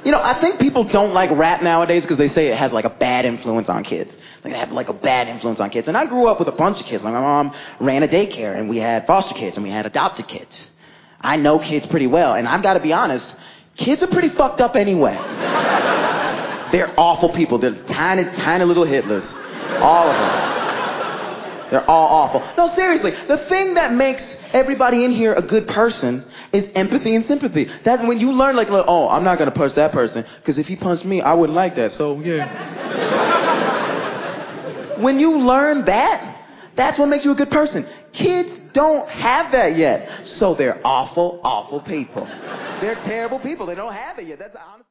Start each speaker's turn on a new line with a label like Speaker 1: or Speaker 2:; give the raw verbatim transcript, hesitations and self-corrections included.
Speaker 1: You know, I think people don't like rap nowadays because they say it has like a bad influence on kids. Like, it have like a bad influence on kids. And I grew up with a bunch of kids. Like, my mom ran a daycare, and we had foster kids, and we had adopted kids. I know kids pretty well, and I've got to be honest, kids are pretty fucked up anyway. They're awful people. They're tiny, tiny little Hitlers. All of them. They're all awful. No, seriously, the thing that makes everybody in here a good person is empathy and sympathy. That when you learn, like, oh, I'm not going to punch that person, because if he punched me, I wouldn't like that, so yeah. When you learn that, that's what makes you a good person. Kids don't have that yet, so they're awful, awful people. They're terrible people. They don't have it yet. That's honest.